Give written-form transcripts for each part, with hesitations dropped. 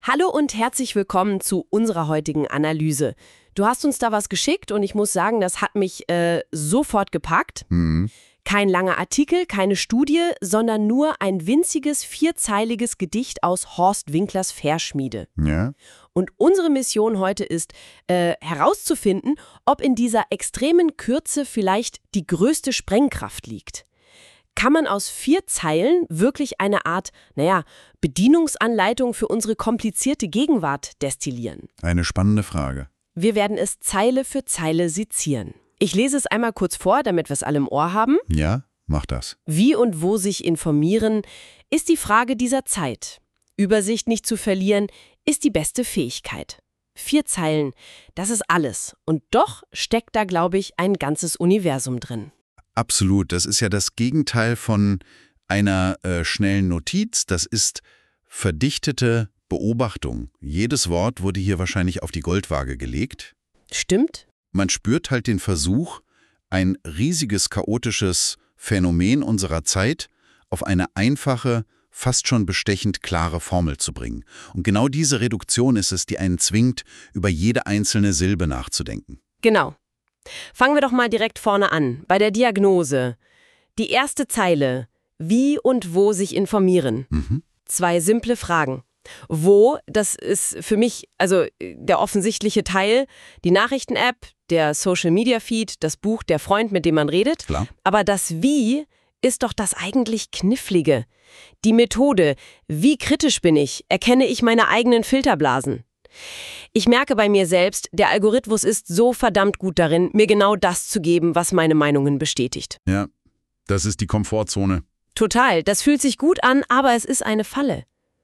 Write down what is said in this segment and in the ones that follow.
Hallo und herzlich willkommen zu unserer heutigen Analyse. Du hast uns da was geschickt und ich muss sagen, das hat mich sofort gepackt. Kein langer Artikel, keine Studie, sondern nur ein winziges, vierzeiliges Gedicht aus Horst Winklers Versschmiede. Ja. Und unsere Mission heute ist, herauszufinden, ob in dieser extremen Kürze vielleicht die größte Sprengkraft liegt. Kann man aus 4 Zeilen wirklich eine Art, Bedienungsanleitung für unsere komplizierte Gegenwart destillieren? Eine spannende Frage. Wir werden es Zeile für Zeile sezieren. Ich lese es einmal kurz vor, damit wir es alle im Ohr haben. Ja, mach das. Wie und wo sich informieren, ist die Frage dieser Zeit. Übersicht nicht zu verlieren, ist die beste Fähigkeit. 4 Zeilen, das ist alles. Und doch steckt da, glaube ich, ein ganzes Universum drin. Absolut. Das ist ja das Gegenteil von einer schnellen Notiz. Das ist verdichtete Beobachtung. Jedes Wort wurde hier wahrscheinlich auf die Goldwaage gelegt. Stimmt? Man spürt halt den Versuch, ein riesiges, chaotisches Phänomen unserer Zeit auf eine einfache, fast schon bestechend klare Formel zu bringen. Und genau diese Reduktion ist es, die einen zwingt, über jede einzelne Silbe nachzudenken. Genau. Fangen wir doch mal direkt vorne an, bei der Diagnose. Die erste Zeile, wie und wo sich informieren. 2 simple Fragen. Wo, das ist für mich der offensichtliche Teil, die Nachrichten-App, der Social-Media-Feed, das Buch, der Freund, mit dem man redet. Klar. Aber das Wie ist doch das eigentlich Knifflige. Die Methode, wie kritisch bin ich, erkenne ich meine eigenen Filterblasen. Ich merke bei mir selbst, der Algorithmus ist so verdammt gut darin, mir genau das zu geben, was meine Meinungen bestätigt. Ja, das ist die Komfortzone. Total, das fühlt sich gut an, aber es ist eine Falle.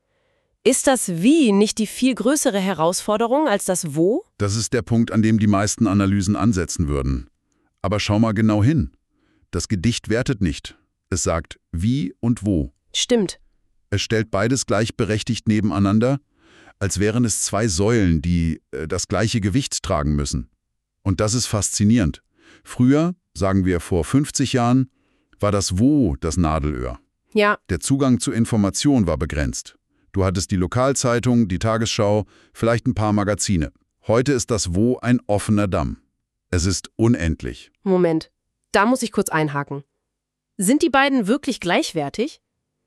Ist das Wie nicht die viel größere Herausforderung als das Wo? Das ist der Punkt, an dem die meisten Analysen ansetzen würden. Aber schau mal genau hin. Das Gedicht wertet nicht. Es sagt wie und wo. Stimmt. Es stellt beides gleichberechtigt nebeneinander, als wären es 2 Säulen, die das gleiche Gewicht tragen müssen. Und das ist faszinierend. Früher, sagen wir vor 50 Jahren, war das Wo das Nadelöhr. Ja. Der Zugang zu Information war begrenzt. Du hattest die Lokalzeitung, die Tagesschau, vielleicht ein paar Magazine. Heute ist das Wo ein offener Damm. Es ist unendlich. Moment, da muss ich kurz einhaken. Sind die beiden wirklich gleichwertig?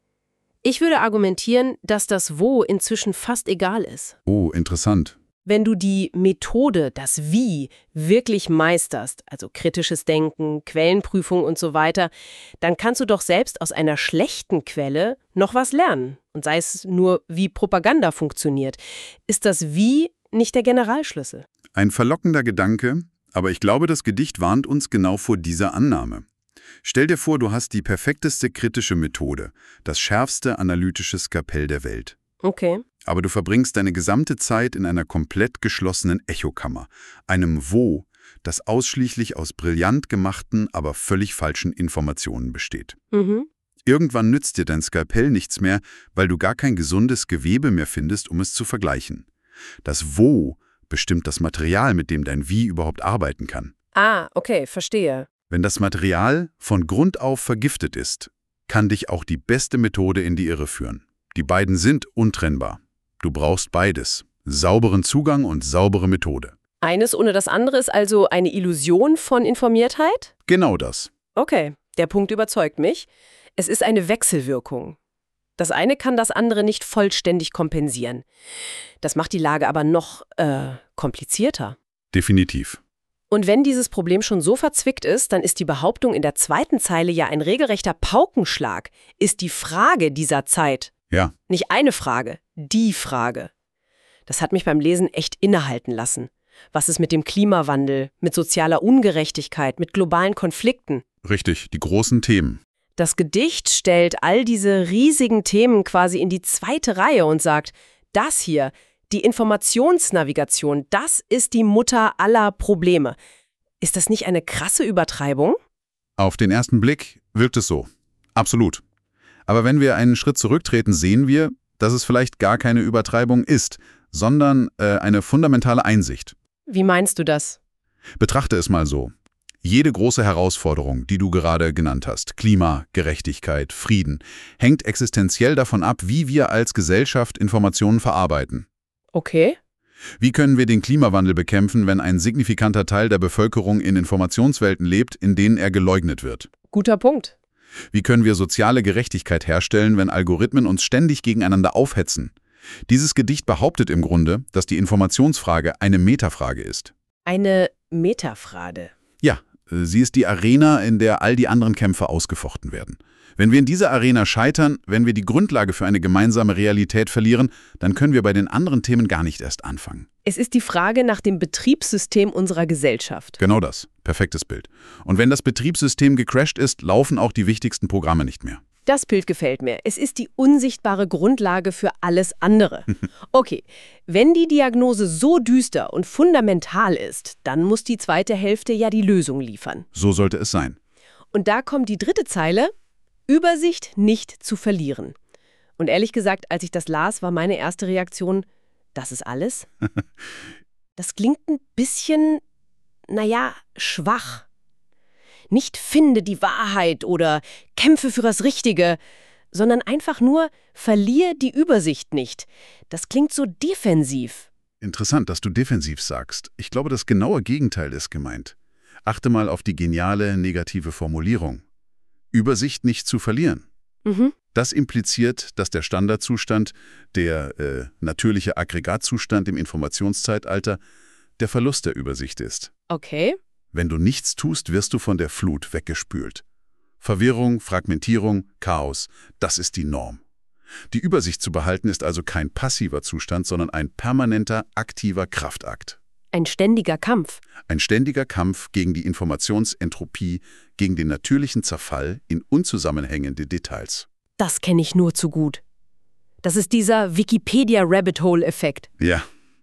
Ich würde argumentieren, dass das Wo inzwischen fast egal ist. Oh, interessant. Wenn du die Methode, das Wie, wirklich meisterst, also kritisches Denken, Quellenprüfung und so weiter, dann kannst du doch selbst aus einer schlechten Quelle noch was lernen. Und sei es nur, wie Propaganda funktioniert. Ist das Wie nicht der Generalschlüssel? Ein verlockender Gedanke, aber ich glaube, das Gedicht warnt uns genau vor dieser Annahme. Stell dir vor, du hast die perfekteste kritische Methode, das schärfste analytische Skalpell der Welt. Okay. Aber du verbringst deine gesamte Zeit in einer komplett geschlossenen Echokammer, einem Wo, das ausschließlich aus brillant gemachten, aber völlig falschen Informationen besteht. Irgendwann nützt dir dein Skalpell nichts mehr, weil du gar kein gesundes Gewebe mehr findest, um es zu vergleichen. Das Wo bestimmt das Material, mit dem dein Wie überhaupt arbeiten kann. Ah, okay, verstehe. Wenn das Material von Grund auf vergiftet ist, kann dich auch die beste Methode in die Irre führen. Die beiden sind untrennbar. Du brauchst beides. Sauberen Zugang und saubere Methode. Eines ohne das andere ist also eine Illusion von Informiertheit? Genau das. Okay, der Punkt überzeugt mich. Es ist eine Wechselwirkung. Das eine kann das andere nicht vollständig kompensieren. Das macht die Lage aber noch komplizierter. Definitiv. Und wenn dieses Problem schon so verzwickt ist, dann ist die Behauptung in der 2. Zeile ja ein regelrechter Paukenschlag. Ist die Frage dieser Zeit. Ja. Nicht eine Frage, die Frage. Das hat mich beim Lesen echt innehalten lassen. Was ist mit dem Klimawandel, mit sozialer Ungerechtigkeit, mit globalen Konflikten? Richtig, die großen Themen. Das Gedicht stellt all diese riesigen Themen quasi in die 2. Reihe und sagt, das hier, die Informationsnavigation, das ist die Mutter aller Probleme. Ist das nicht eine krasse Übertreibung? Auf den ersten Blick wirkt es so. Absolut. Aber wenn wir einen Schritt zurücktreten, sehen wir, dass es vielleicht gar keine Übertreibung ist, sondern eine fundamentale Einsicht. Wie meinst du das? Betrachte es mal so. Jede große Herausforderung, die du gerade genannt hast, Klima, Gerechtigkeit, Frieden, hängt existenziell davon ab, wie wir als Gesellschaft Informationen verarbeiten. Okay. Wie können wir den Klimawandel bekämpfen, wenn ein signifikanter Teil der Bevölkerung in Informationswelten lebt, in denen er geleugnet wird? Guter Punkt. Wie können wir soziale Gerechtigkeit herstellen, wenn Algorithmen uns ständig gegeneinander aufhetzen? Dieses Gedicht behauptet im Grunde, dass die Informationsfrage eine Metafrage ist. Eine Metafrage. Ja, sie ist die Arena, in der all die anderen Kämpfe ausgefochten werden. Wenn wir in dieser Arena scheitern, wenn wir die Grundlage für eine gemeinsame Realität verlieren, dann können wir bei den anderen Themen gar nicht erst anfangen. Es ist die Frage nach dem Betriebssystem unserer Gesellschaft. Genau das. Perfektes Bild. Und wenn das Betriebssystem gecrasht ist, laufen auch die wichtigsten Programme nicht mehr. Das Bild gefällt mir. Es ist die unsichtbare Grundlage für alles andere. Okay, wenn die Diagnose so düster und fundamental ist, dann muss die zweite Hälfte ja die Lösung liefern. So sollte es sein. Und da kommt die dritte Zeile: Übersicht nicht zu verlieren. Und ehrlich gesagt, als ich das las, war meine erste Reaktion: Das ist alles? Das klingt ein bisschen, schwach. Nicht finde die Wahrheit oder kämpfe für das Richtige, sondern einfach nur verliere die Übersicht nicht. Das klingt so defensiv. Interessant, dass du defensiv sagst. Ich glaube, das genaue Gegenteil ist gemeint. Achte mal auf die geniale negative Formulierung. Übersicht nicht zu verlieren. Das impliziert, dass der Standardzustand, der natürliche Aggregatzustand im Informationszeitalter, der Verlust der Übersicht ist. Okay. Wenn du nichts tust, wirst du von der Flut weggespült. Verwirrung, Fragmentierung, Chaos, das ist die Norm. Die Übersicht zu behalten ist also kein passiver Zustand, sondern ein permanenter, aktiver Kraftakt. Ein ständiger Kampf. Ein ständiger Kampf gegen die Informationsentropie, gegen den natürlichen Zerfall in unzusammenhängende Details. Das kenne ich nur zu gut. Das ist dieser Wikipedia-Rabbit-Hole-Effekt. Ja.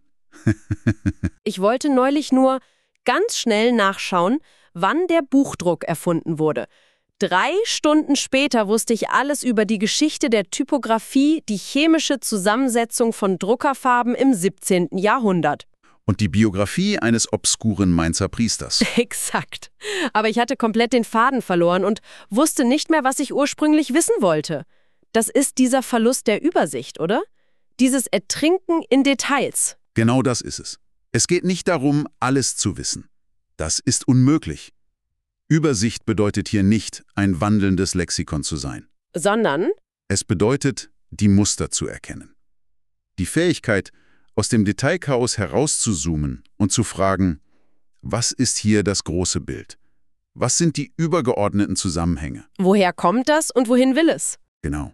Ich wollte neulich nur ganz schnell nachschauen, wann der Buchdruck erfunden wurde. 3 Stunden später wusste ich alles über die Geschichte der Typografie, die chemische Zusammensetzung von Druckerfarben im 17. Jahrhundert. Und die Biografie eines obskuren Mainzer Priesters. Exakt. Aber ich hatte komplett den Faden verloren und wusste nicht mehr, was ich ursprünglich wissen wollte. Das ist dieser Verlust der Übersicht, oder? Dieses Ertrinken in Details. Genau das ist es. Es geht nicht darum, alles zu wissen. Das ist unmöglich. Übersicht bedeutet hier nicht, ein wandelndes Lexikon zu sein. Sondern? Es bedeutet, die Muster zu erkennen. Die Fähigkeit, aus dem Detailchaos herauszuzoomen und zu fragen, was ist hier das große Bild? Was sind die übergeordneten Zusammenhänge? Woher kommt das und wohin will es? Genau.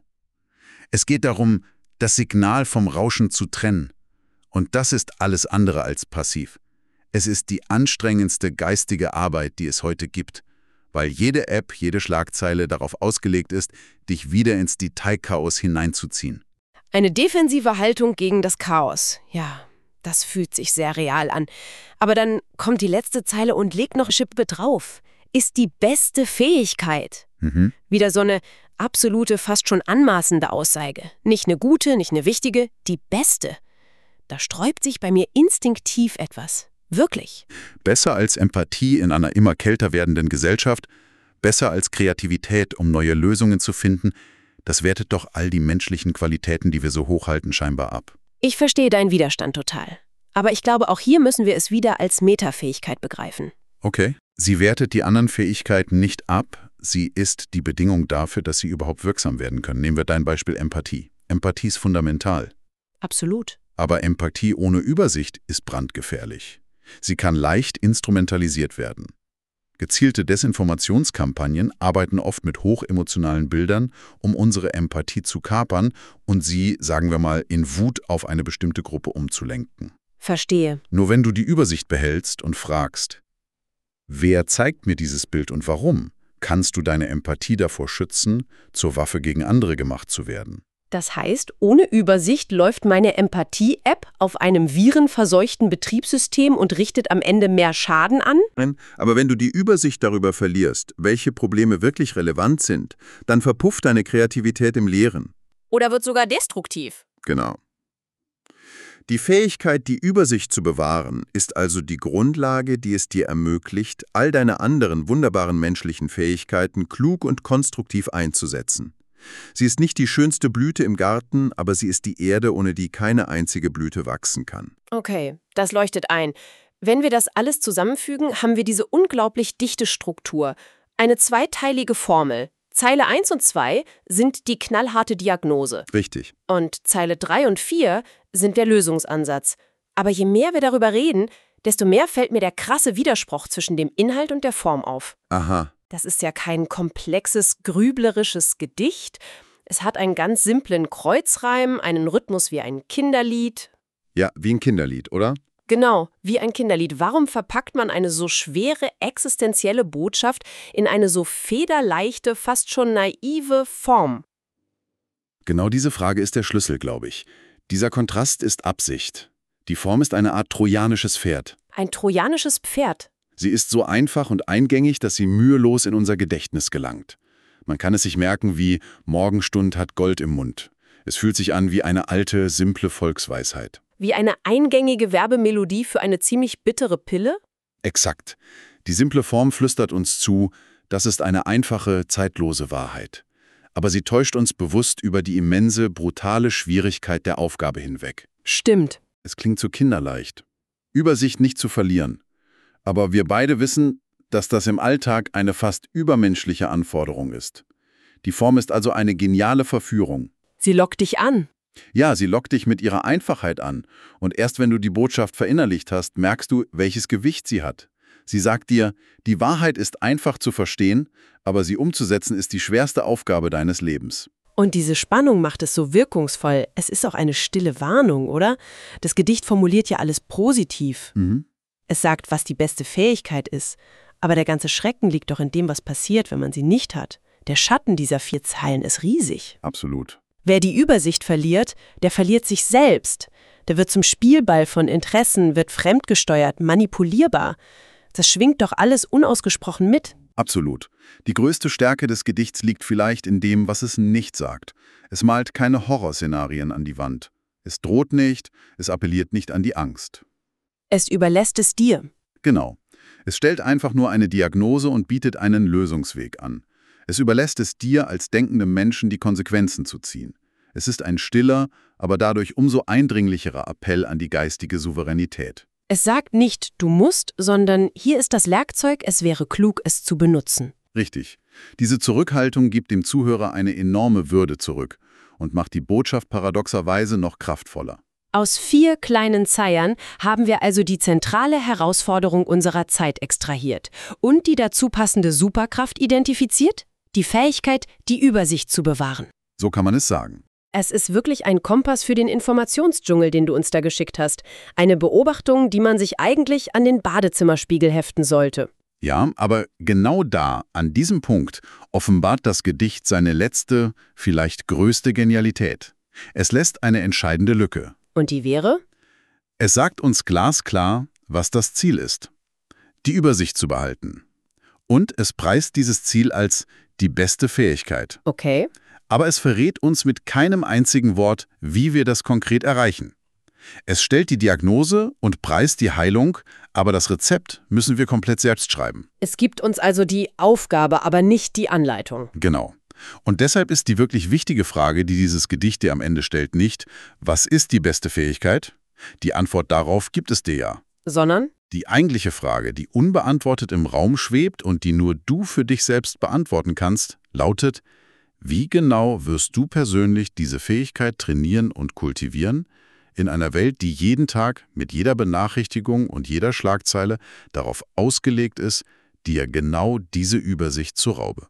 Es geht darum, das Signal vom Rauschen zu trennen. Und das ist alles andere als passiv. Es ist die anstrengendste geistige Arbeit, die es heute gibt, weil jede App, jede Schlagzeile darauf ausgelegt ist, dich wieder ins Detailchaos hineinzuziehen. Eine defensive Haltung gegen das Chaos. Ja, das fühlt sich sehr real an. Aber dann kommt die letzte Zeile und legt noch eine Schippe drauf. Ist die beste Fähigkeit. Wieder so eine absolute, fast schon anmaßende Aussage. Nicht eine gute, nicht eine wichtige, die beste. Da sträubt sich bei mir instinktiv etwas. Wirklich. Besser als Empathie in einer immer kälter werdenden Gesellschaft, besser als Kreativität, um neue Lösungen zu finden, das wertet doch all die menschlichen Qualitäten, die wir so hochhalten, scheinbar ab. Ich verstehe deinen Widerstand total. Aber ich glaube, auch hier müssen wir es wieder als Metafähigkeit begreifen. Okay. Sie wertet die anderen Fähigkeiten nicht ab, sie ist die Bedingung dafür, dass sie überhaupt wirksam werden können. Nehmen wir dein Beispiel Empathie. Empathie ist fundamental. Absolut. Aber Empathie ohne Übersicht ist brandgefährlich. Sie kann leicht instrumentalisiert werden. Gezielte Desinformationskampagnen arbeiten oft mit hochemotionalen Bildern, um unsere Empathie zu kapern und sie, sagen wir mal, in Wut auf eine bestimmte Gruppe umzulenken. Verstehe. Nur wenn du die Übersicht behältst und fragst, wer zeigt mir dieses Bild und warum, kannst du deine Empathie davor schützen, zur Waffe gegen andere gemacht zu werden. Das heißt, ohne Übersicht läuft meine Empathie-App auf einem virenverseuchten Betriebssystem und richtet am Ende mehr Schaden an? Nein, aber wenn du die Übersicht darüber verlierst, welche Probleme wirklich relevant sind, dann verpufft deine Kreativität im Leeren. Oder wird sogar destruktiv? Genau. Die Fähigkeit, die Übersicht zu bewahren, ist also die Grundlage, die es dir ermöglicht, all deine anderen wunderbaren menschlichen Fähigkeiten klug und konstruktiv einzusetzen. Sie ist nicht die schönste Blüte im Garten, aber sie ist die Erde, ohne die keine einzige Blüte wachsen kann. Okay, das leuchtet ein. Wenn wir das alles zusammenfügen, haben wir diese unglaublich dichte Struktur. Eine zweiteilige Formel. Zeile 1 und 2 sind die knallharte Diagnose. Richtig. Und Zeile 3 und 4 sind der Lösungsansatz. Aber je mehr wir darüber reden, desto mehr fällt mir der krasse Widerspruch zwischen dem Inhalt und der Form auf. Aha. Das ist ja kein komplexes, grüblerisches Gedicht. Es hat einen ganz simplen Kreuzreim, einen Rhythmus wie ein Kinderlied. Ja, wie ein Kinderlied, oder? Genau, wie ein Kinderlied. Warum verpackt man eine so schwere, existenzielle Botschaft in eine so federleichte, fast schon naive Form? Genau diese Frage ist der Schlüssel, glaube ich. Dieser Kontrast ist Absicht. Die Form ist eine Art trojanisches Pferd. Ein trojanisches Pferd. Sie ist so einfach und eingängig, dass sie mühelos in unser Gedächtnis gelangt. Man kann es sich merken wie Morgenstund hat Gold im Mund. Es fühlt sich an wie eine alte, simple Volksweisheit. Wie eine eingängige Werbemelodie für eine ziemlich bittere Pille? Exakt. Die simple Form flüstert uns zu, das ist eine einfache, zeitlose Wahrheit. Aber sie täuscht uns bewusst über die immense, brutale Schwierigkeit der Aufgabe hinweg. Stimmt. Es klingt so kinderleicht. Übersicht nicht zu verlieren. Aber wir beide wissen, dass das im Alltag eine fast übermenschliche Anforderung ist. Die Form ist also eine geniale Verführung. Sie lockt dich an. Ja, sie lockt dich mit ihrer Einfachheit an. Und erst wenn du die Botschaft verinnerlicht hast, merkst du, welches Gewicht sie hat. Sie sagt dir, die Wahrheit ist einfach zu verstehen, aber sie umzusetzen ist die schwerste Aufgabe deines Lebens. Und diese Spannung macht es so wirkungsvoll. Es ist auch eine stille Warnung, oder? Das Gedicht formuliert ja alles positiv. Es sagt, was die beste Fähigkeit ist. Aber der ganze Schrecken liegt doch in dem, was passiert, wenn man sie nicht hat. Der Schatten dieser 4 Zeilen ist riesig. Absolut. Wer die Übersicht verliert, der verliert sich selbst. Der wird zum Spielball von Interessen, wird fremdgesteuert, manipulierbar. Das schwingt doch alles unausgesprochen mit. Absolut. Die größte Stärke des Gedichts liegt vielleicht in dem, was es nicht sagt. Es malt keine Horrorszenarien an die Wand. Es droht nicht, es appelliert nicht an die Angst. Es überlässt es dir. Genau. Es stellt einfach nur eine Diagnose und bietet einen Lösungsweg an. Es überlässt es dir als denkendem Menschen, die Konsequenzen zu ziehen. Es ist ein stiller, aber dadurch umso eindringlicherer Appell an die geistige Souveränität. Es sagt nicht, du musst, sondern hier ist das Werkzeug, es wäre klug, es zu benutzen. Richtig. Diese Zurückhaltung gibt dem Zuhörer eine enorme Würde zurück und macht die Botschaft paradoxerweise noch kraftvoller. Aus 4 kleinen Zeilen haben wir also die zentrale Herausforderung unserer Zeit extrahiert und die dazu passende Superkraft identifiziert, die Fähigkeit, die Übersicht zu bewahren. So kann man es sagen. Es ist wirklich ein Kompass für den Informationsdschungel, den du uns da geschickt hast. Eine Beobachtung, die man sich eigentlich an den Badezimmerspiegel heften sollte. Ja, aber genau da, an diesem Punkt, offenbart das Gedicht seine letzte, vielleicht größte Genialität. Es lässt eine entscheidende Lücke. Und die wäre? Es sagt uns glasklar, was das Ziel ist. Die Übersicht zu behalten. Und es preist dieses Ziel als die beste Fähigkeit. Okay. Aber es verrät uns mit keinem einzigen Wort, wie wir das konkret erreichen. Es stellt die Diagnose und preist die Heilung, aber das Rezept müssen wir komplett selbst schreiben. Es gibt uns also die Aufgabe, aber nicht die Anleitung. Genau. Und deshalb ist die wirklich wichtige Frage, die dieses Gedicht dir am Ende stellt, nicht, was ist die beste Fähigkeit? Die Antwort darauf gibt es dir ja. Sondern? Die eigentliche Frage, die unbeantwortet im Raum schwebt und die nur du für dich selbst beantworten kannst, lautet: Wie genau wirst du persönlich diese Fähigkeit trainieren und kultivieren, in einer Welt, die jeden Tag mit jeder Benachrichtigung und jeder Schlagzeile darauf ausgelegt ist, dir genau diese Übersicht zu rauben?